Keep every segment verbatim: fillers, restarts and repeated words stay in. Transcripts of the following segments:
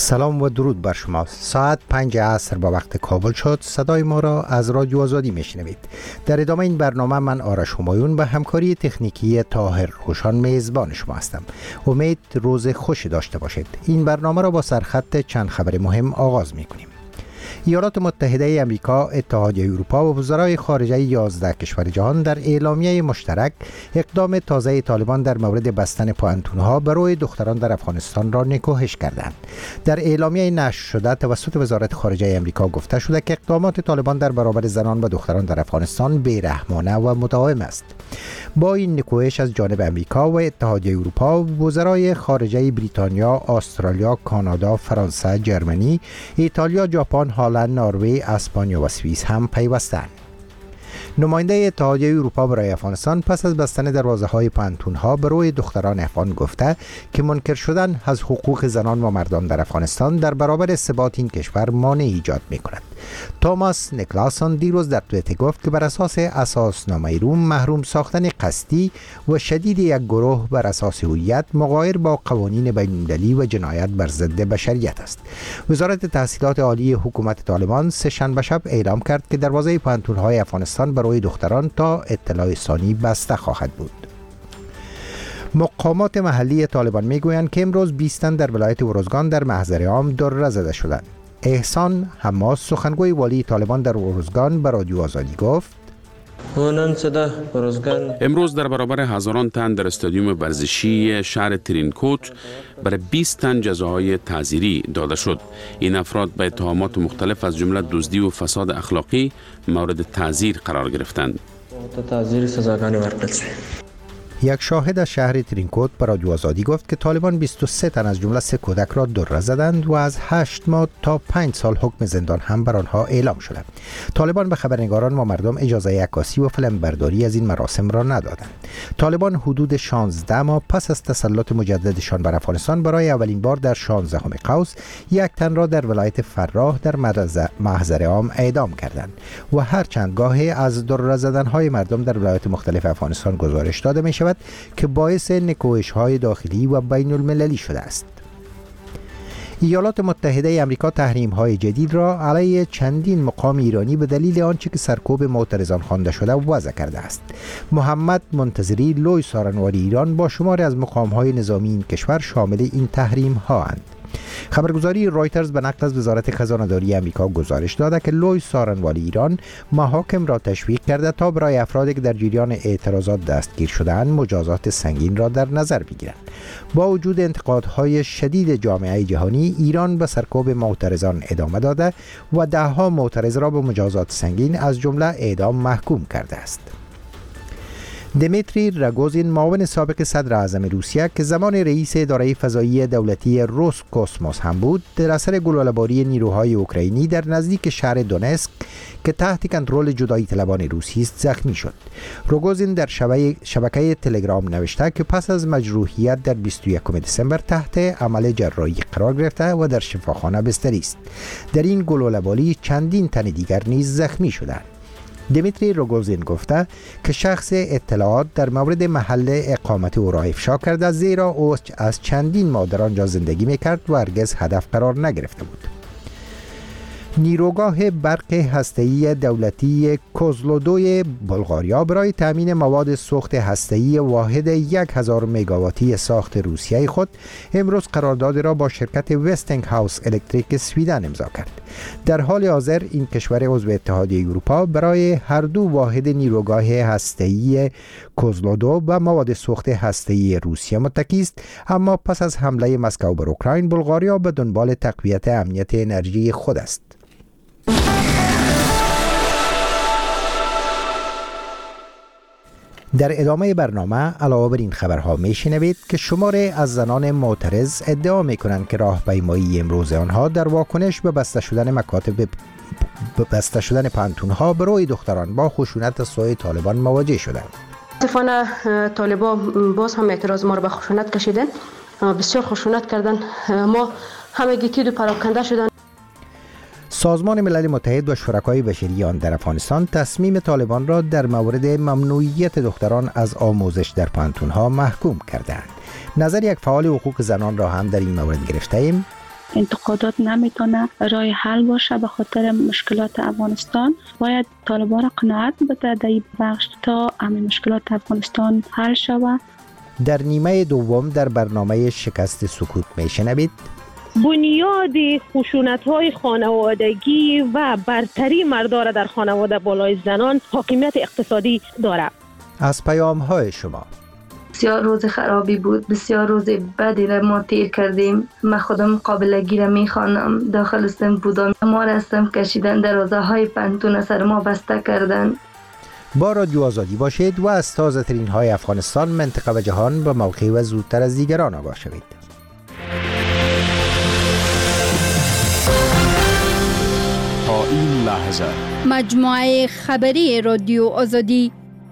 سلام و درود بر شما. ساعت پنج عصر با وقت کابل شد. صدای ما را از رادیو آزادی میشنوید. در ادامه این برنامه من آرش همایون به همکاری تکنیکی طاهر روشان میزبان شما هستم. امید روز خوشی داشته باشید. این برنامه را با سرخط چند خبر مهم آغاز میکنیم. ایالات متحده امریکا، اتحادیه اروپا و وزرای خارجه یازده کشور جهان در اعلامیه مشترک اقدام تازه طالبان در مورد بستن پوانتون‌ها برای دختران در افغانستان را نکوهش کردند. در اعلامیه نشر شده توسط وزارت خارجه امریکا گفته شده که اقدامات طالبان در برابر زنان و دختران در افغانستان بی‌رحمانه و مداوم است. با این نکوهش از جانب امریکا و اتحادیه اروپا، وزرای خارجه بریتانیا، استرالیا، کانادا، فرانسه، جرمنی، ایتالیا، ژاپن، هلند، نروژ، اسپانیا و سوئیس هم پیوستند. نماینده اتحادیه اروپا برای افغانستان پس از بستن دروازه‌های پانتون‌ها برای دختران افغان گفته که منکر شدن از حقوق زنان و مردان در افغانستان در برابر ثبات این کشور مانع ایجاد می‌کند. توماس نیکلاسون دیروز در توییتر گفت که بر اساس اساسنامه روم محروم ساختن قصدی و شدید یک گروه بر اساس هویت مغایر با قوانین بین‌المللی و جنایت بر ضد بشریت است. وزارت تحصیلات عالی حکومت طالبان سه‌شنبه شب اعلام کرد که دروازه پانتون‌های افغانستان برای دختران تا اطلاع ثانی بسته خواهد بود. مقامات محلی طالبان میگویند که امروز بیست تن در ولایت اروزگان در محضر عام دره زده شدند. احسان حماس سخنگوی والی طالبان در اروزگان به رادیو آزادی گفت: امروز در برابر هزاران تن در استادیوم ورزشی شهر ترینکوت برای بیست تن جزاهای تعزیری داده شد. این افراد به اتهامات مختلف از جمله دزدی و فساد اخلاقی مورد تعزیر قرار گرفتند. یک شاهد از شهر ترینکوت به رادیو آزادی گفت که طالبان بیست و سه تن از جمله سه کودک را دره زدند و از هشت ماه تا پنج سال حکم زندان هم بر آنها اعلام شده. طالبان به خبرنگاران و مردم اجازه عکاسی و فیلم برداری از این مراسم را ندادند. طالبان حدود شانزده ماه پس از تسلط مجددشان بر افغانستان برای اولین بار در شانزدهم قوس یک تن را در ولایت فراه در محضر عام اعدام کردند و هر چند گاهی از دره زدن‌های مردم در ولایات مختلف افغانستان گزارش داده می شود که باعث نکوهش‌های داخلی و بین المللی شده است. ایالات متحده امریکا تحریم‌های جدید را علیه چندین مقام ایرانی به دلیل آنچه که سرکوب معترضان خوانده شده وضع کرده است. محمد منتظری، لوی سارنواری ایران با شماری از مقام‌های نظامی این کشور شامل این تحریم‌ها اند. خبرگزاری رایترز به نقل از وزارت خزانه‌داری آمریکا گزارش داده که لوی سارنوالی ایران محاکم را تشویق کرده تا برای افرادی که در جریان اعتراضات دستگیر شده‌اند مجازات سنگین را در نظر بگیرند. با وجود انتقادهای شدید جامعه جهانی، ایران به سرکوب معترضان ادامه داده و ده‌ها معترض را به مجازات سنگین از جمله اعدام محکوم کرده است. دمیتری راگوزین، معاون سابق صدر اعظم روسیه که زمان رئیس اداره فضایی دولتی روسکوسموس هم بود، در اثر گلوله‌باری نیروهای اوکراینی در نزدیک شهر دونسک که تحت کنترل جدایی طلبان روسی است زخمی شد. راگوزین در شبکه تلگرام نوشته که پس از مجروحیت در بیست و یکم دسامبر تحت عمل جراحی قرار گرفته و در شفاخانه بستری است. در این گلوله‌باری چندین تن دیگر نیز زخمی شدند. دمیتری راگوزین گفته که شخص اطلاعات در مورد محل اقامت او را افشا کرده، زیرا او از چندین ماه در آنجا زندگی میکرد و هرگز هدف قرار نگرفته بود. نیروگاه برق هسته‌ای دولتی کوزلودوی بلغاریا برای تامین مواد سوخت هسته‌ای واحد یک هزار مگاواتی ساخت روسیه خود امروز قرارداد را با شرکت وستینگ هاوس الکتریک سویدن امضا کرد. در حال حاضر این کشور عضو اتحادیه اروپا برای هر دو واحد نیروگاه هسته‌ای کوزلودو و مواد سوخت هسته‌ای روسیه متکی است، اما پس از حمله مسکو بر اوکراین، بلغاریا به دنبال تقویت امنیت انرژی خود است. در ادامه برنامه علاوه بر این خبرها میشنوید که شماری از زنان معترض ادعا میکنند که راهپیمایی امروز آنها در واکنش به بسته شدن مکاتب به بسته شدن پانتون‌ها برای دختران با خشونت از سوی طالبان مواجه شدند. متاسفانه طالبان باز هم اعتراض ما را به خشونت کشیدن، بسیار خشونت کردن، ما همگی تید و پراکنده شدن. سازمان ملل متحد و شرکای بشری آن در افغانستان تصمیم طالبان را در مورد ممنوعیت دختران از آموزش در پانتون‌ها محکوم کردند. نظر یک فعال حقوق زنان را هم در این مورد گرفته ایم. انتقادات نمیتونه راه حل باشه. به خاطر مشکلات افغانستان باید طالبان را قناعت بده در این بخش تا همین مشکلات افغانستان حل شود. در نیمه دوم در برنامه شکست سکوت میشنوید. بنیاد خشونت‌های خانوادگی و برتری مردا را در خانواده بالای زنان حاکمیت اقتصادی دارد. از پیام‌های شما. بسیار روز خرابی بود، بسیار روز بدی را ما تیر کردیم. من خودم قابلگی را میخوانم. داخل سن بودم، ما را سم کشیدن، دروازه های پنتون سر ما بسته کردن. با رادیو آزادی باشید و از تازه ترین های افغانستان، منطقه و جهان به موقع و زودتر از دیگران آگاه شوید. تا این لحظه مجموعه خبری رادیو آزادی.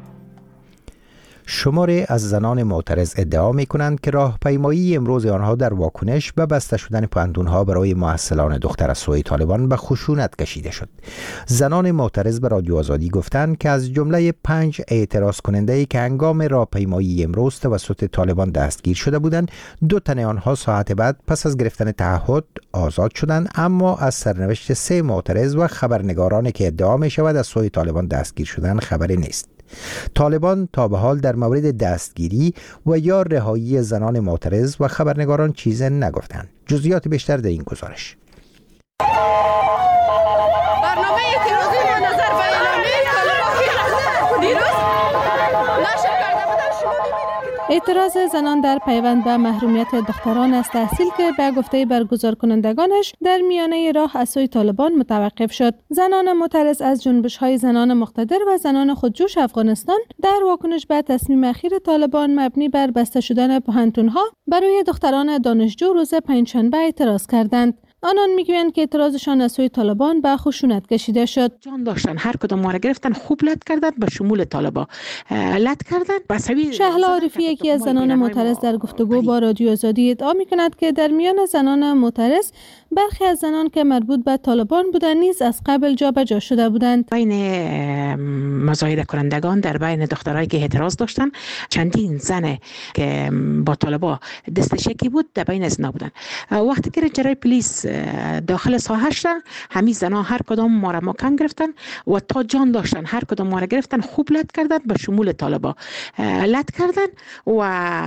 شماری از زنان معترض ادعا می کنند که راهپیمایی امروز آنها در واکنش به بسته شدن پاندونها برای محصلان دختر از سوی طالبان به خشونت کشیده شد. زنان معترض به رادیو آزادی گفتند که از جمله پنج اعتراض کننده که هنگام راهپیمایی امروز توسط طالبان دستگیر شده بودند، دو تن آنها ساعت بعد پس از گرفتن تعهد آزاد شدند، اما از سرنوشت سه معترض و خبرنگارانی که ادعا می شود از سوی طالبان دستگیر شدند خبری نیست. طالبان تا به حال در مورد دستگیری و یا رهایی زنان معترض و خبرنگاران چیزی نگفتند. جزئیات بیشتر در این گزارش. برنامه اعتراضی ما نظر به اعلامیه طالبان دیروز نشر کرده بودن. شما ببینید اعتراض زنان در پیوند به محرومیت دختران از تحصیل که به گفته برگزار کنندگانش در میانه راه از سوی طالبان متوقف شد. زنان معترض از جنبش‌های زنان مقتدر و زنان خودجوش افغانستان در واکنش به تصمیم اخیر طالبان مبنی بر بسته شدن پوهنتون‌ها برای دختران دانشجو روز پنجشنبه اعتراض کردند. آنان میگویند که اعتراضشان از سوی طالبان به خشونت کشیده شد. جان داشتن، هر کدام ما را گرفتن، خوب لط کردن، به شمول طالبا لط کردن. بسوی شهلا عارفی یکی از زنان معترض در گفتگو با رادیو آزادی ادعا میکند که در میان زنان معترض برخی از زنان که مربوط به طالبان بودند نیز از قبل جابجا شده بودند. بین مظاهره کنندگان در بین دخترایی که اعتراض داشتن چندین زن که با طالبا دست شکی بود در بین از بودند. وقتی که جرای پلیس داخل ساحه شدن، همین زنها هر کدام ما را محکم گرفتن و تا جان داشتن هر کدام ما را گرفتن، خوب لط کردن، به شمول طالبا لط کردن و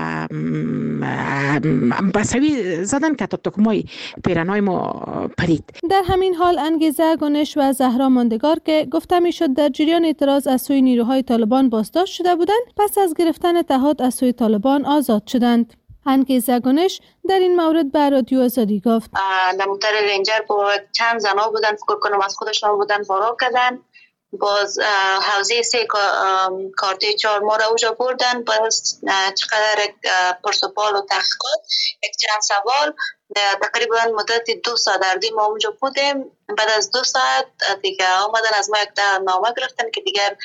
بسوی زدن که تا تکمای پیرنای ما پرید. در همین حال انگیزه گنش و زهرا ماندگار که گفته میشد در جریان اعتراض از سوی نیروهای طالبان بازداشت شده بودند، پس از گرفتن تعهد از سوی طالبان آزاد شدند. انگیزه گنش در این مورد به رادیو آزادی گفت: نموتر رنجر با چند زنا بودن، فکر کنم از خودشان بودن، فرار کردن. باز حوزه سه کارته چهار ما را اوجا بردن. باز چقدر پرسپال و تحقیقات، یک چند سوال، تقریبا مدت دو ساعت در ما اونجا بودیم. بعد از دو ساعت دیگه آمدن از ما یک نامه گرفتن که دیگر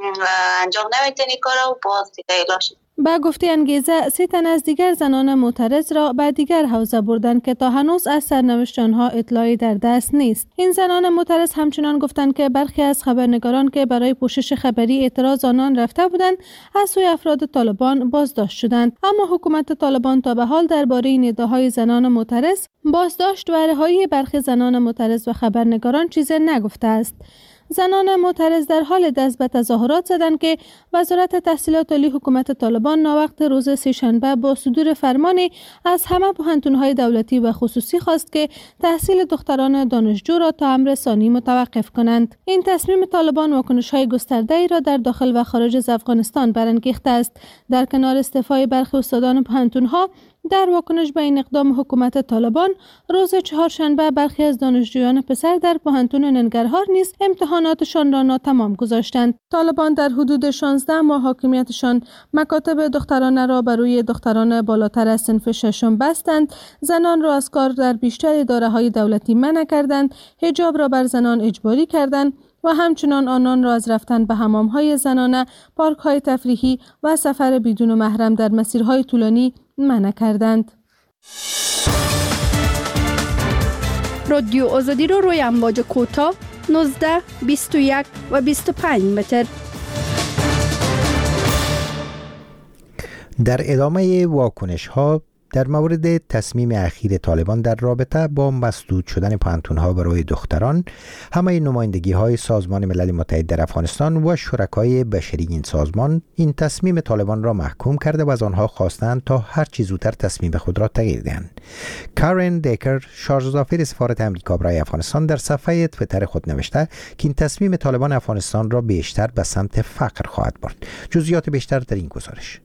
انجام نمیتونی کارا و باز دیگه اعلام شد. با گفته انگیزه، سه تن از دیگر زنان معترض را به دیگر حوزه بردند که تا هنوز از سرنوشت آنها اطلاعی در دست نیست. این زنان معترض همچنان گفتند که برخی از خبرنگاران که برای پوشش خبری اعتراض آنان رفته بودند از سوی افراد طالبان بازداشت شدند، اما حکومت طالبان تا به حال درباره این ادعاهای زنان معترض، بازداشت و رهایی برخی زنان معترض و خبرنگاران چیزی نگفته است. زنان معترض در حال دست به تظاهرات زدند که وزارت تحصیلات عالی حکومت طالبان ناوقت روز سه‌شنبه با صدور فرمانی از همه پوهنتون‌های دولتی و خصوصی خواست که تحصیل دختران دانشجو را تا امر ثانی متوقف کنند. این تصمیم طالبان واکنش‌های گسترده‌ای را در داخل و خارج از افغانستان برانگیخته است. در کنار استعفای برخی استادان پوهنتون‌ها، در واکنش به این اقدام حکومت طالبان، روز چهارشنبه برخی از دانشجویان پسر در پوهنتون ننگرهار نیز امتحاناتشان را ناتمام گذاشتند. طالبان در حدود شانزده ماه حاکمیتشان مکاتب دخترانه را بر روی دختران بالاتر از صنف ششم بستند، زنان را از کار در بیشتر اداره‌های دولتی منع کردند، حجاب را بر زنان اجباری کردند و همچنان آنان را از رفتن به حمام‌های زنانه، پارک‌های تفریحی و سفر بدون محرم در مسیرهای طولانی منع کردند. رادیو آزادی رو روی امواج کوتاه نوزده، بیست و یک و بیست و پنج متر. در ادامه واکنش ها در مورد تصمیم اخیر طالبان در رابطه با مسدود شدن پانتون‌ها برای دختران، همه نمایندگی‌های سازمان ملل متحد در افغانستان و شرکای بشری این سازمان این تصمیم طالبان را محکوم کرده و از آنها خواستند تا هر چه زودتر تصمیم خود را تغییر دهند. کارن دیکر، شارژ سفارت امریکا برای افغانستان، در صفحه توییتر خود نوشته که این تصمیم طالبان افغانستان را بیشتر به سمت فقر خواهد برد. جزئیات بیشتر در این گزارش.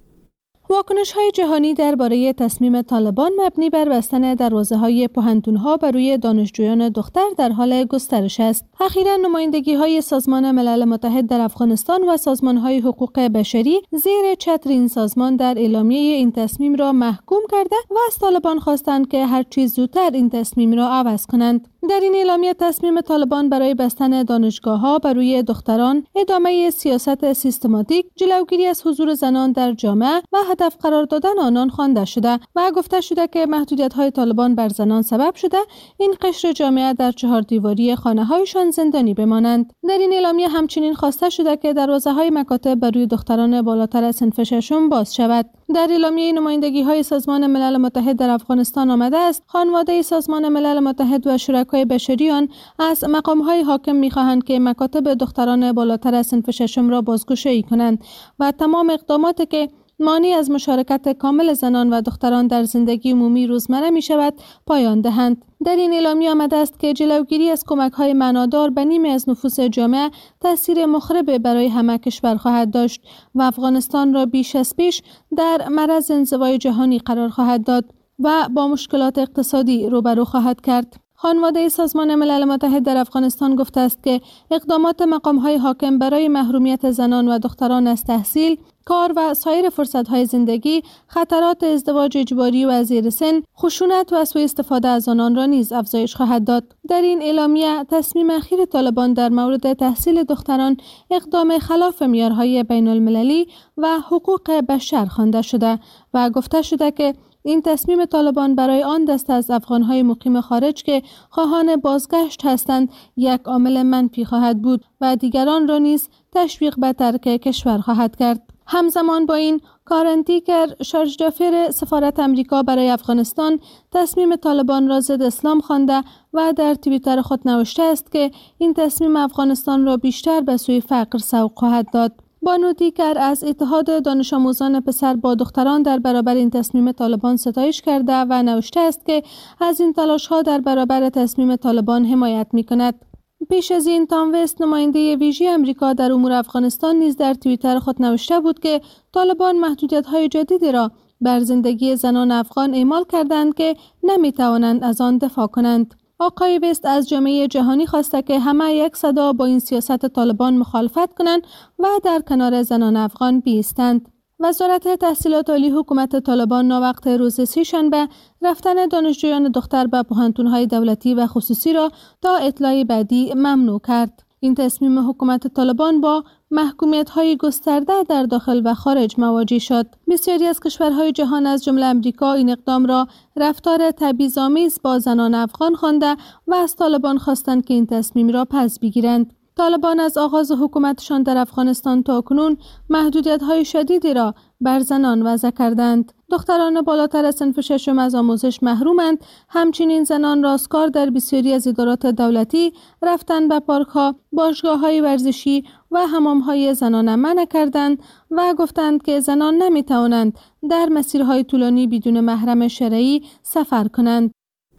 واکنش های جهانی درباره تصمیم طالبان مبنی بر بستن دروازه های پوهنتون‌ها بر روی دانشجویان دختر در حال گسترش است. اخیراً نمایندگی های سازمان ملل متحد در افغانستان و سازمان های حقوق بشری زیر چتر این سازمان در اعلامیه این تصمیم را محکوم کرده و از طالبان خواستند که هر چیز زودتر این تصمیم را عوض کنند. در این اعلامیه تصمیم طالبان برای بستن دانشگاه‌ها بر روی دختران، ادامه سیاست سیستماتیک، جلوگیری از حضور زنان در جامعه و هدف قرار دادن آنان خوانده شده و گفته شده که محدودیت‌های طالبان بر زنان سبب شده این قشر جامعه در چهار دیواری خانه‌هایشان زندانی بمانند. در این اعلامیه همچنین خواسته شده که دروازه‌های مکاتب بر روی دختران بالاتر از صنف ششم باز شود. در اعلامیه نمایندگی‌های سازمان ملل متحد در افغانستان آمده است خانواده سازمان ملل متحد و شرکای بشری آن از مقام‌های حاکم می‌خواهند که مکاتب دختران بالاتر از صنف ششم را بازگشایی کنند و تمام اقداماتی که مانع از مشارکت کامل زنان و دختران در زندگی عمومی روزمره می شود پایان دهند. در این اعلامیه آمده است که جلوگیری از کمک‌های معنادار به نیمی از نفوس جامعه تأثیر مخرب برای همه کشور خواهد داشت و افغانستان را بیش از پیش در معرض انزوای جهانی قرار خواهد داد و با مشکلات اقتصادی روبرو خواهد کرد. خانواده سازمان ملل متحد در افغانستان گفته است که اقدامات مقام‌های حاکم برای محرومیت زنان و دختران از تحصیل، کار و سایر فرصت‌های زندگی، خطرات ازدواج اجباری و زیر سن، خشونت و سوء استفاده از آنان را نیز افزایش خواهد داد. در این اعلامیه تصمیم اخیر طالبان در مورد تحصیل دختران اقدام خلاف معیارهای بین‌المللی و حقوق بشر خوانده شده و گفته شده که این تصمیم طالبان برای آن دسته از افغان‌های مقیم خارج که خواهان بازگشت هستند یک عامل منفی خواهد بود و دیگران را نیز تشویق به ترک کشور خواهد کرد. همزمان با این، کارن دیکر، شارژ دافیر سفارت امریکا برای افغانستان، تصمیم طالبان را ضد اسلام خوانده و در توییتر خود نوشته است که این تصمیم افغانستان را بیشتر به سوی فقر سوق خواهد داد. بانو دیگر از اتحاد دانش آموزان پسر با دختران در برابر این تصمیم طالبان ستایش کرده و نوشته است که از این تلاش‌ها در برابر تصمیم طالبان حمایت می‌کند. پیش از این تام وست، نماینده ویژه امریکا در امور افغانستان، نیز در توییتر خود نوشته بود که طالبان محدودیت‌های جدیدی را بر زندگی زنان افغان اعمال کردند که نمی‌توانند از آن دفاع کنند. آقای وست از جامعه جهانی خواسته که همه یک صدا با این سیاست طالبان مخالفت کنند و در کنار زنان افغان بایستند. وزارت تحصیلات عالی حکومت طالبان ناوقت روز سه‌شنبه رفتن دانشجویان دختر به پوهنتون‌های دولتی و خصوصی را تا اطلاع بعدی ممنوع کرد. این تصمیم حکومت طالبان با محکومیت‌های گسترده در داخل و خارج مواجه شد. بسیاری از کشورهای جهان از جمله امریکا این اقدام را رفتار تبعیض‌آمیز با زنان افغان خوانده و از طالبان خواستند که این تصمیم را پس بگیرند. طالبان از آغاز حکومتشان در افغانستان تا کنون محدودیت‌های شدیدی را بر زنان وضع کردند. دختران بالاتر از صنف ششم از آموزش محرومند. همچنین زنان راستکار در بسیاری از ادارات دولتی رفتن به پارک‌ها، باشگاه‌های ورزشی و حمام‌های زنانه منع کردند و گفتند که زنان نمی‌توانند در مسیرهای طولانی بدون محرم شرعی سفر کنند.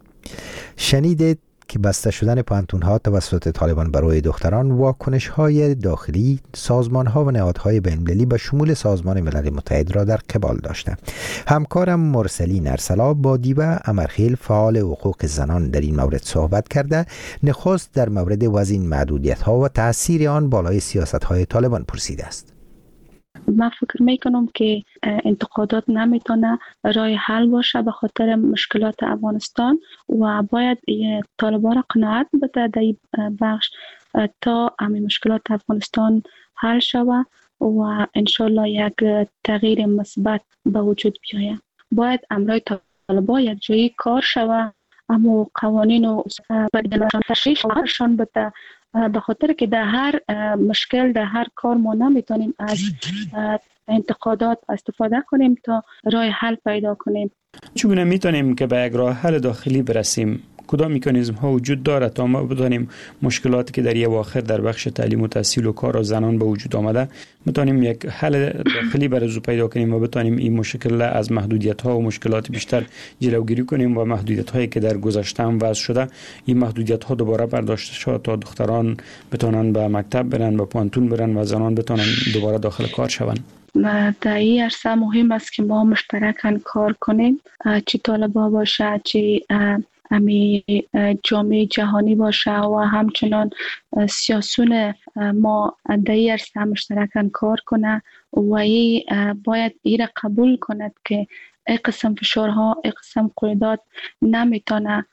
شنیدید که بسته شدن پانتون‌ها توسط طالبان برای دختران واکنش‌های داخلی، سازمان‌ها و نهادهای بین‌المللی به شمول سازمان ملل متحد را در قبال داشته. همکارم مرسلین ارسلا با دیبا امرخیل، فعال حقوق زنان، در این مورد صحبت کرده. نخست در مورد وضع این محدودیت‌ها و تأثیر آن بالای سیاست‌های طالبان پرسیده است. من فکر میکنم که انتقادات نمیتونه راه حل باشه به خاطر مشکلات افغانستان و باید طالبان را قناعت بده در این بخش تا همین مشکلات افغانستان حل شود و انشالله یک تغییر مثبت به وجود بیاید. باید امرای طالبان یک جایی کار شود، اما قوانین و بدلشان تشریح شان بده، به خاطر که در هر مشکل، در هر کار ما نمیتونیم از انتقادات استفاده کنیم تا راه حل پیدا کنیم. چگونه میتونیم که به یک راه حل داخلی برسیم؟ کدام مکانیزم ها وجود داره تا ما بتانیم مشکلاتی که در یه واخر در بخش تعلیم و تحصیل و کار و زنان به وجود آمده بتانیم یک حل داخلی برای پیدا کنیم و بتانیم این مشکل از محدودیت ها و مشکلات بیشتر جلوگیری کنیم و محدودیت هایی که در گذشته هم وضع شده این محدودیت ها دوباره برداشته شود تا دختران بتانن به مکتب برن به پانتون برن و زنان بتانن دوباره داخل کار شوند. در این عرصه مهم است که ما مشترکاً کار کنیم، چه طالبا باشه چه امی جامعه جهانی باشه و همچنان سیاسون ما در این عرصه مشترکاً کار کنه و ای باید این قبول کند که ای قسم فشارها ای قسم قیودات نمیتونه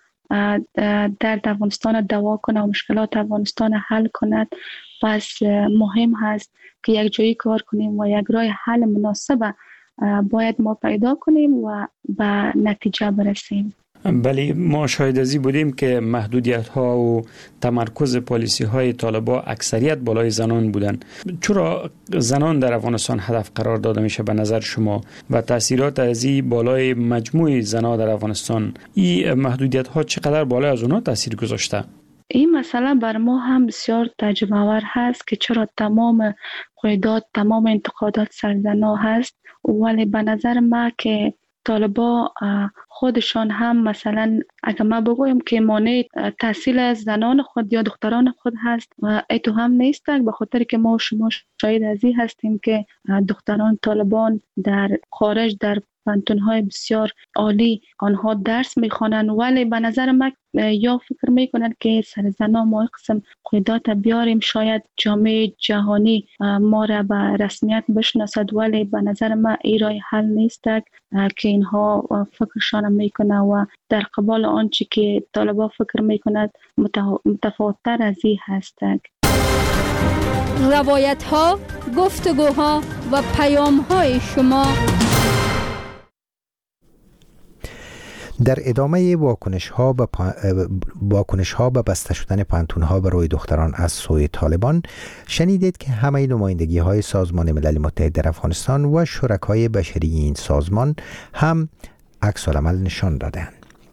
در افغانستان دوا کنه و مشکلات افغانستان حل کند. پس مهم هست که یک جایی کار کنیم و یک راه حل مناسب باید ما پیدا کنیم و به نتیجه برسیم. بله، ما شاهد ازی بودیم که محدودیت ها و تمرکز پالیسی های طالبا اکثریت بالای زنان بودن. چرا زنان در افغانستان هدف قرار داده میشه به نظر شما و تاثیرات ازی بالای مجموع زنان در افغانستان این محدودیت ها چقدر بالای از اونها تاثیر گذاشته؟ این مسئله بر ما هم بسیار تعجب آور هست که چرا تمام قیودات تمام انتقادات سر زنان هست، ولی به نظر ما که طالبا خودشان هم مثلا اگر ما بگویم که مانع تحصیل زنان خود یا دختران خود هست و ایتو هم نیست، به خاطر که ما شما شاید ازی هستیم که دختران طالبان در خارج در پانتون‌های بسیار عالی آنها درس میخوانند، ولی به نظر من یا فکر میکنند که سر زنان ما قسم قیودات بیاریم شاید جامعه جهانی ما را به رسمیت بشناسد، ولی به نظر من این راه حل نیست که اینها فکرشان میکنه و در قبال آنچه که طالبا فکر میکند متفاوت‌تر از این هست. روایت ها، گفتگوها و پیام های شما. در ادامه واکنش ها به پا... واکنش ها به بسته شدن پانتون ها برای دختران از سوی طالبان شنیدید که همه نمایندگی های سازمان ملل متحد در افغانستان و شرکای بشری این سازمان هم عکس العمل نشان دادند.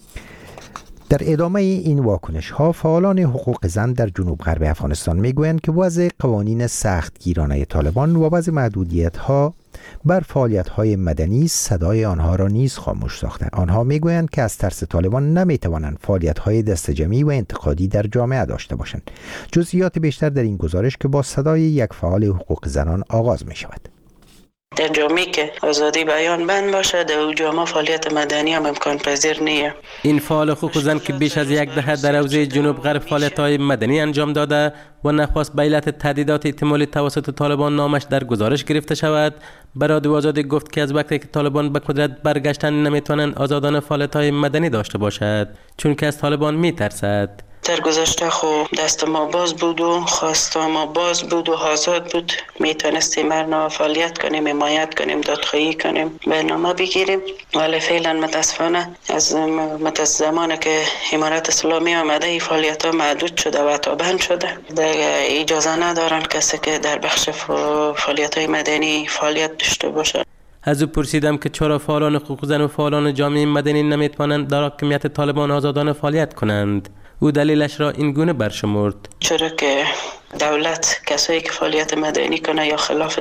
در ادامه این واکنش ها فعالان حقوق زن در جنوب غرب افغانستان میگویند که وضع قوانین سخت گیرانه طالبان و بعض محدودیت ها بر فعالیت های مدنی صدای آنها را نیز خاموش ساخته. آنها میگویند که از ترس طالبان نمیتوانند فعالیت های دست جمعی و انتقادی در جامعه داشته باشند. جزئیات بیشتر در این گزارش که با صدای یک فعال حقوق زنان آغاز می شود. در جامعه که آزادی بیان بند باشه در او جامعه فعالیت مدنی هم امکان پذیر نیه. این فعال حقوق زن که بیش از یک دهه در حوزه جنوب غرب فعالیت‌های مدنی انجام داده و نخواست به علت تهدیدات احتمالی توسط طالبان نامش در گزارش گرفته شود، به رادیو آزادی گفت که از وقتی که طالبان به قدرت برگشتن نمیتوانند آزادانه فعالیت‌های مدنی داشته باشد چون که از طالبان میترسد. در گذشته خو دست ما باز بود و خواستا ما باز بود و آزاد بود، میتونستیم برنامه فعالیت کنیم، حمایت کنیم، دادخواهی کنیم، برنامه بگیریم، ولی فعلا متاسفانه از متأسف زمانی که امارت اسلامی آمده این فعالیت ها محدود شده و تا بند شده، اجازه ندارن کسی که در بخش فعالیت های مدنی فعالیت داشته باشه. از او پرسیدم که چرا فعالان حقوق زن و فعالان جامعه مدنی نمیتوانند در حاکمیت طالبان آزادانه فعالیت کنند. او دلیلش را این گونه برشمرد: چرا که دولت کسایی که فعالیت مدنی کنه یا خلاف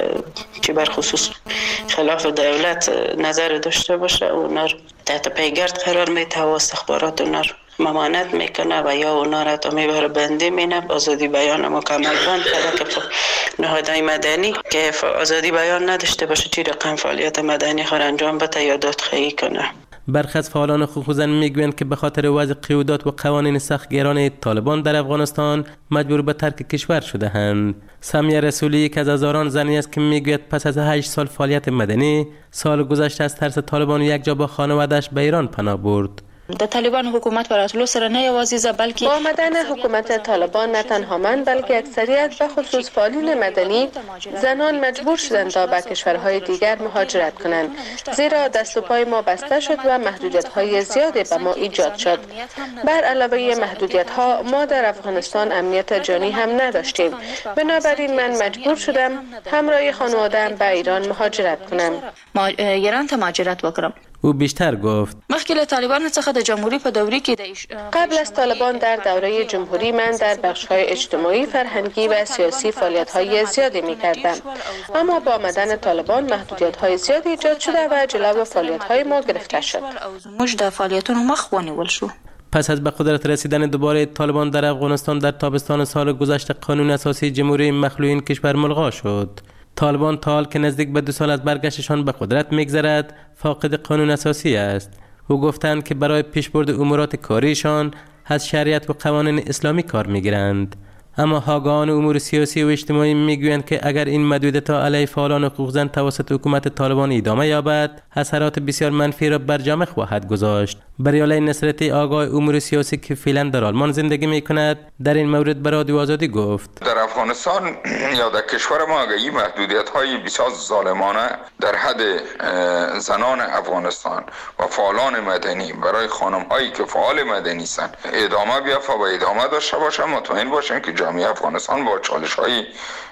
چه بر خصوص خلاف دولت نظر داشته باشه اونا تحت پیگرد قرار میده و استخبارات اونا ممانعت میکنه و یا اونا را تا میبره بندی مینه. آزادی بیان مکمل بند کرده که نهادهای مدنی که آزادی بیان نداشته باشه چی رقم فعالیت مدنی خود انجام بده یا دادخواهی کنه. برخی از فعالان حقوق زن میگویند که به خاطر وضع قیودات و قوانین سختگیرانه طالبان در افغانستان مجبور به ترک کشور شده اند. سمیه رسولی یک از هزاران زنی است که میگوید پس از هشت سال فعالیت مدنی سال گذشته از ترس طالبان یک جا با خانواده‌اش به ایران پناه برد. د طالبان حکومت پر راتلو سره نه یوازې بلکې با آمدن حکومت طالبان نه تنها من بلکه اکثریت به خصوص فعالین مدنی زنان مجبور شدند تا به کشورهای دیگر مهاجرت کنند، زیرا دست و پای ما بسته شد و محدودیت‌های زیادی به ما ایجاد شد. بر علاوه محدودیت‌ها ما در افغانستان امنیت جانی هم نداشتیم. بنابراین من مجبور شدم همراه خانواده‌ام به ایران مهاجرت کنم. ما ایران ته مهاجرت وکړم. او بیشتر گفت مخکې له طالبان څخه د جمهوریت په دورې کې د قبل از طالبان در دوره جمهوری من در بخش‌های اجتماعی، فرهنگی و سیاسی فعالیت‌های زیادی می‌کردم. اما با آمدن طالبان محدودیت‌های زیادی ایجاد شده و جلو فعالیت‌های ما گرفته شد. موږ د فعالیتونو مخ ونیول شو. پس از به قدرت رسیدن دوباره طالبان در افغانستان در تابستان سال گذشته قانون اساسی جمهوری مخلوعین کشور ملغا شد. طالبان تا حال که نزدیک به دو سال از برگشتشان به قدرت میگذرد فاقد قانون اساسی است. او گفتند که برای پیشبرد امورات کاریشان از شریعت و قوانین اسلامی کار میگیرند. اما حاگاهان امور سیاسی و اجتماعی میگویند که اگر این محدودیت‌ها علیه فعالان حقوق زن توسط حکومت طالبان ادامه یابد، اثرات بسیار منفی را بر جامعه خواهد گذاشت. بریاله نصرتی آگاه امور سیاسی که فعلا در آلمان زندگی میکند در این مورد به رادیو آزادی گفت: در افغانستان یا در کشور ما اگر این محدودیت‌های بسیار ظالمانه در حد زنان افغانستان و فعالان مدنی برای خانم‌هایی که فعال مدنی هستند ادامه بیافته و ادامه داشته باشه، مطمئن باشند که جامعه افغانستان با چالش‌های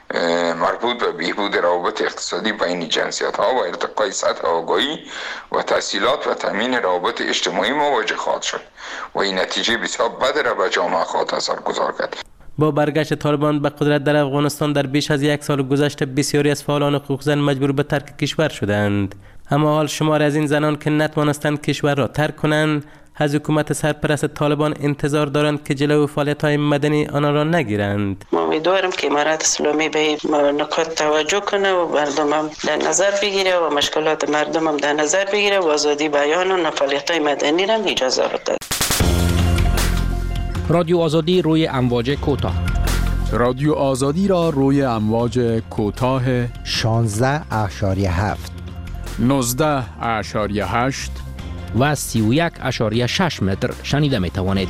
مربوط به بهبود روابط اقتصادی بین جنسیت‌ها و ارتقای سطح آگاهی و تحصیلات و تامین روابط اجتماعی مواجه خواهد شد و این نتیجه بسیار بد را به جامعه خواهد اثرگذار کرد. با برگشت طالبان به قدرت در افغانستان در بیش از یک سال گذشته بسیاری از فعالان حقوق زن مجبور به ترک کشور شدند. اما حال شمار از این زنان که نتوانستند کشور را ترک کنند از حکومت سرپرست طالبان انتظار دارند که جلو فعالیت‌های مدنی آنها را نگیرند. ما امیدوارم که امارت اسلامی به این نکات توجه کنه و مردم هم در نظر بگیره و مشکلات مردم هم در نظر بگیره و آزادی بیان و فعالیت‌های مدنی را اجازه بده. رادیو آزادی روی امواج کوتاه. رادیو آزادی را روی امواج کوتاه شانزده اشاریه هفت، نوزده اشاریه هشت و سی و یک اشاریه شش متر شنیده می توانید.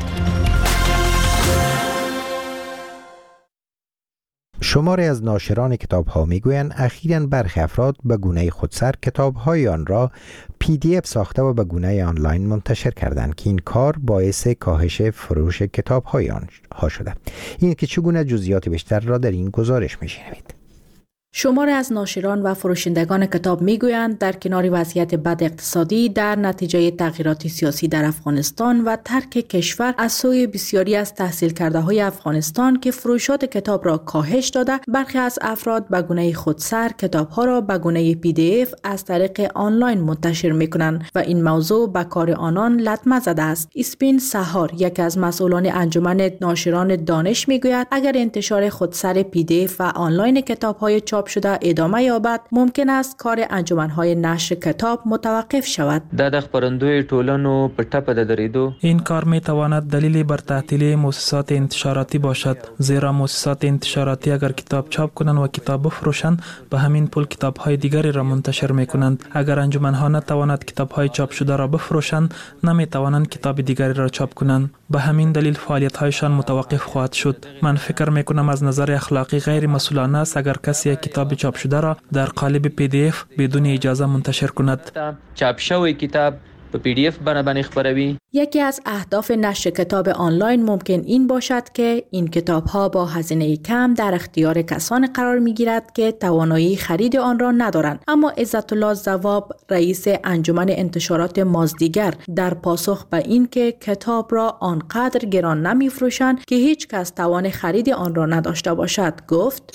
شماری از ناشران کتاب ها می گویند اخیراً برخی افراد به گونه خودسر کتاب های آن را پی دی اف ساخته و به گونه آنلاین منتشر کردند که این کار باعث کاهش فروش کتاب های آنها شده. این که چگونه جزئیات بیشتر را در این گزارش می شنوید. شماری از ناشران و فروشندگان کتاب میگویند در کنار وضعیت بد اقتصادی در نتیجه تغییرات سیاسی در افغانستان و ترک کشور از سوی بسیاری از تحصیل کرده های افغانستان که فروشات کتاب را کاهش داده، برخی از افراد به گونه خودسر کتاب ها را به گونه پی دی اف از طریق آنلاین منتشر میکنند و این موضوع به کار آنان لطمه زده است. اسپین سهار، یکی از مسئولان انجمن ناشران دانش، میگوید اگر انتشار خودسر پی دی اف و آنلاین کتاب های چاپ شده ادامه یابد، ممکن است کار انجمن‌های نشر کتاب متوقف شود. د خبرندوی ټولنو په ټپه د درېدو این کار می تواند دلیلی بر تعطیلی مؤسسات انتشاراتی باشد، زیرا مؤسسات انتشاراتی اگر کتاب چاپ کنند و کتاب بفروشند به همین پول کتاب‌های دیگری را منتشر می‌کنند. اگر انجمن‌ها نتوانند کتاب‌های چاپ شده را بفروشند، نمی‌توانند کتاب دیگری را چاپ کنند. به همین دلیل فعالیت‌هایشان متوقف خواهد شد. من فکر می‌کنم از نظر اخلاقی غیر مسئولانه است اگر کسی کتاب چاپ شده را در قالب پی دی اف بدون اجازه منتشر کند. چاپ شوی کتاب په پی دی اف باندې خبروي. یکی از اهداف نشر کتاب آنلاین ممکن این باشد که این کتاب‌ها با هزینه کم در اختیار کسان قرار می‌گیرد که توانایی خرید آن را ندارند. اما عزت الله زواب، رئیس انجمن انتشارات مازدیگر، در پاسخ به این که کتاب را آنقدر گران نمی‌فروشند که هیچ کس توان خرید آن را نداشته باشد، گفت: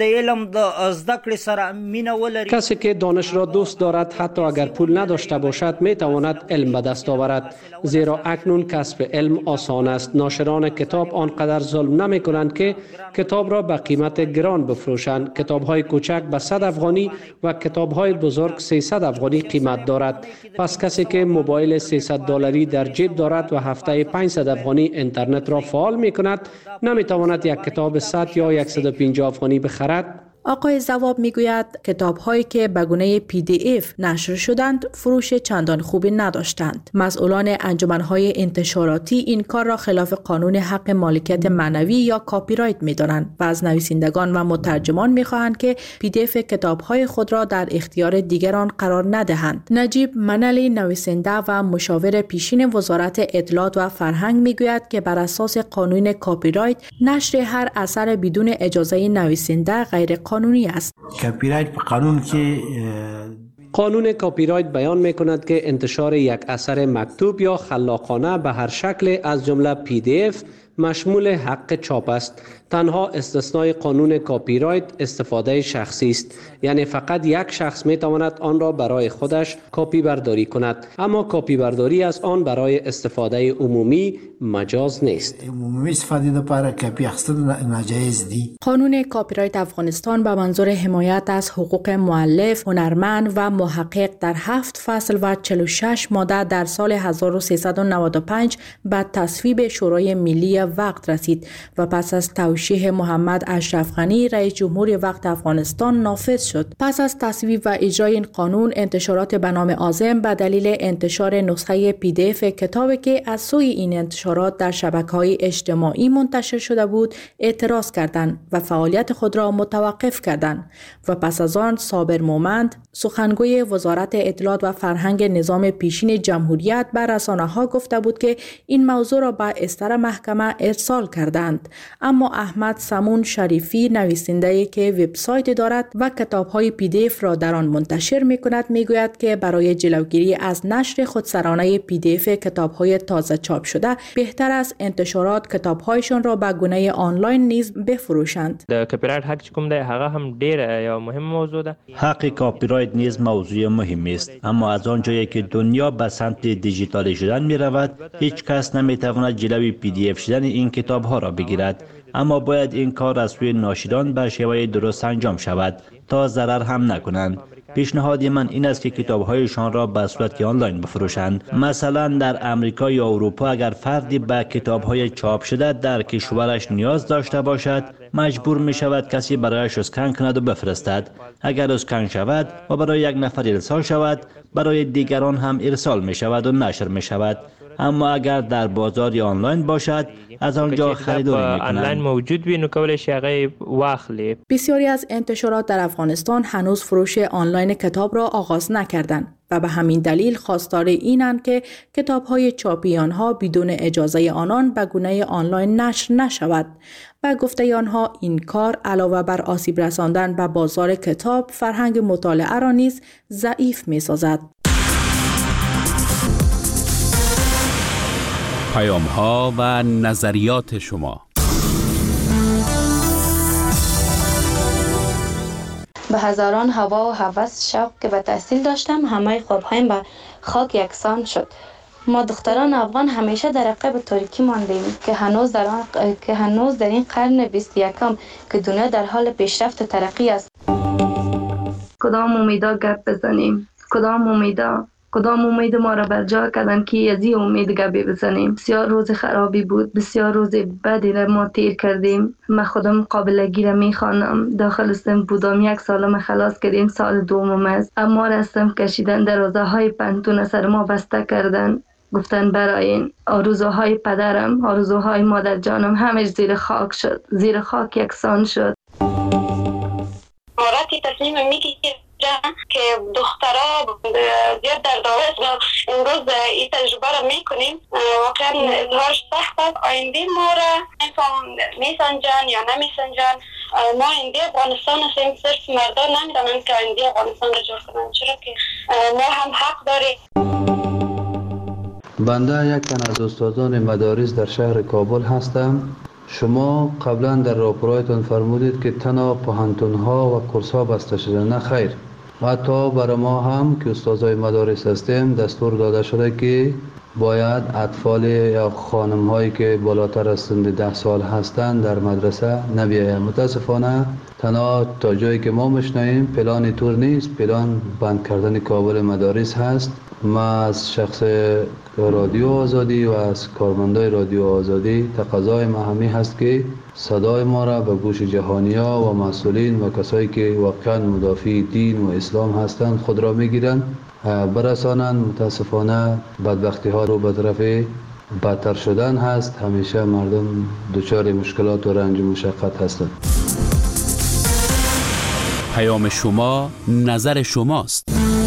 کسی که دانش را دوست دارد حتی اگر پول نداشته باشد می‌تواند علم به دست آورد، زیرا اکنون کسب علم آسان است. ناشران کتاب آنقدر ظلم نمی کنند که کتاب را به قیمت گران بفروشند. کتاب های کوچک به صد افغانی و کتاب های بزرگ سیصد افغانی قیمت دارد. پس کسی که موبایل سیصد دلاری در جیب دارد و هفته پانصد افغانی اینترنت را فعال می کند، نمی تواند یک کتاب صد یا صد و پنجاه افغانی بخرد. آقای زواب میگوید کتاب هایی که به گونه پی دی اف نشر شدند فروش چندان خوبی نداشتند. مسئولان انجمنهای انتشاراتی این کار را خلاف قانون حق مالکیت معنوی یا کاپی رایت می‌دانند و از نویسندگان و مترجمان می‌خواهند که پی دی اف کتاب های خود را در اختیار دیگران قرار ندهند. نجیب منلی نویسنده و مشاور پیشین وزارت اطلاعات و فرهنگ میگوید که بر اساس قانون کاپی رایت نشر هر اثر بدون اجازه نویسنده غیر قانونی است. کاپی رایت به قانون که قانون کاپی رایت بیان می‌کند که انتشار یک اثر مکتوب یا خلاقانه به هر شکل از جمله پی دی اف مشمول حق چاپ است. تنها استثنای قانون کاپی رایت استفاده شخصی است، یعنی فقط یک شخص می تواند آن را برای خودش کاپی برداری کند، اما کاپی برداری از آن برای استفاده عمومی مجاز نیست. عمومی استفاده لپاره کاپی اخیستن ناجایز دی. قانون کاپی رایت افغانستان به منظور حمایت از حقوق مؤلف، هنرمند و محقق در هفت فصل و چهل و شش ماده در سال هزار و سیصد و نود و پنج به تصویب شورای ملی وقت رسید و پس از توشیح محمد اشرف غنی رئیس جمهور وقت افغانستان نافذ شد. پس از تصویب و اجرای این قانون، انتشارات به نام عازم به دلیل انتشار نسخه پی دی اف کتابی که از سوی این انتشارات در شبکه‌های اجتماعی منتشر شده بود اعتراض کردند و فعالیت خود را متوقف کردند و پس از آن صابر مومند، سخنگوی وزارت اطلاعات و فرهنگ نظام پیشین جمهوریت به رسانه‌ها گفته بود که این موضوع را به استر محکمه ارسال کردند. اما احمد سمون شریفی، نویسنده که وبسایت دارد و کتاب‌های پی دی اف را در آن منتشر می‌کند، می‌گوید که برای جلوگیری از نشر خودسرانه پی دی اف کتاب‌های تازه چاپ شده بهتر است انتشارات کتاب‌هایشان را به گونه آنلاین نیز بفروشند. د کاپی رایت حق کوم دی هغه هم ډیر یا مهم موضوع ده. حق کاپی رایت نیز موضوع مهمی است، اما از آنجایی که دنیا به سمت دیجیتال شدن می‌رود، هیچ کس نمی‌تواند جلوی پی دی اف شدن این کتاب‌ها را بگیرد، اما باید این کار از سوی ناشران به شیوه درست انجام شود تا ضرر هم نکنند. پیشنهاد من این است که کتاب‌هایشان را به صورت آنلاین بفروشند. مثلا در امریکا یا اروپا اگر فردی به کتاب‌های چاپ شده در کشورش نیاز داشته باشد، مجبور می شود کسی برایش اسکن کند و بفرستد. اگر اسکن شود و برای یک نفر ارسال شود، برای دیگران هم ارسال می شود و نشر می شود. اما اگر در بازار یا آنلاین باشد، از آنجا خریداری می‌کنند. آنلاین موجود وي نو کولای شي هغه واخلي. بسیاری از انتشارات در افغانستان هنوز فروش آنلاین کتاب را آغاز نکردند و به همین دلیل خواستار اینند که کتاب‌های چاپی آنها بدون اجازه آنان به گونه آنلاین نشر نشود. و گفته آنها این کار علاوه بر آسیب رساندن به بازار کتاب، فرهنگ مطالعه را نیز ضعیف می‌سازد. پیام ها و نظریات شما. به هزاران هوا و هوس شوق که به تحصیل داشتم، همه خوابهایم به خاک یکسان شد. ما دختران افغان همیشه در عقب تاریکی ماندیم که هنوز در آن که هنوز در این قرن بیست و یکم که دنیا در حال پیشرفت و ترقی است. کدام امیدا گپ بزنیم؟ کدام امیدا؟ کدام امید ما را بر جا کردن که از این امید گپی بزنیم؟ بسیار روز خرابی بود، بسیار روز بدی را ما تیر کردیم. من خودم قابلگی را میخوانم. داخل سن بودم، یک سالم خلاص کردیم، سال دومم است. اما رستم کشیدن، دروازه های پنتون سر ما بسته کردن. گفتن برای این آرزوهای پدرم، آرزوهای مادر جانم همش زیر خاک شد، زیر خاک یکسان شد. مارتی تصمیم میگیره که دخترها زیاد در دولت و امروز این تجربه را میکنیم. واقعا اظهارش سخت است. آینده ما را میسنجن یا نمیسنجن. ما آینده افغانستان هستیم، صرف مردان نمیدونن که آینده افغانستان را جور کنن، چرا که ما هم حق داریم. بنده یک تن از استادان مدارس در شهر کابل هستم. شما قبلا در راپورایتان فرمودید که تنها پوهنتون‌ها و کورس‌ها بسته شده. نه خیر، و حتی برای ما هم که استادای مدارس هستیم دستور داده شده که باید اطفال یا خانم هایی که بالاتر از سن ده سال هستند در مدرسه نبیاید. متاسفانه تنها تا جایی که ما میشنویم پلان تور نیست، پلان بند کردن کابل مدارس هست. ما از شخص رادیو آزادی و از کارمندای رادیو آزادی تقاضای ما همی هست که صدای ما را به گوش جهانی ها و مسئولین و کسایی که واقعا مدافع دین و اسلام هستند خود را میگیرند برسانند. متاسفانه بدبختی ها رو به طرف بدتر شدن هست. همیشه مردم دچار مشکلات و رنج و مشقت هستند. پیام شما، نظر شماست.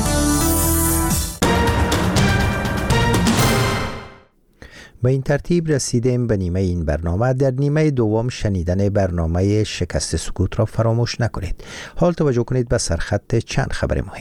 به این ترتیب رسیدیم به نیمه این برنامه. در نیمه دوم شنیدن برنامه شکست سکوت را فراموش نکنید. حال توجه کنید به سرخط چند خبر مهم.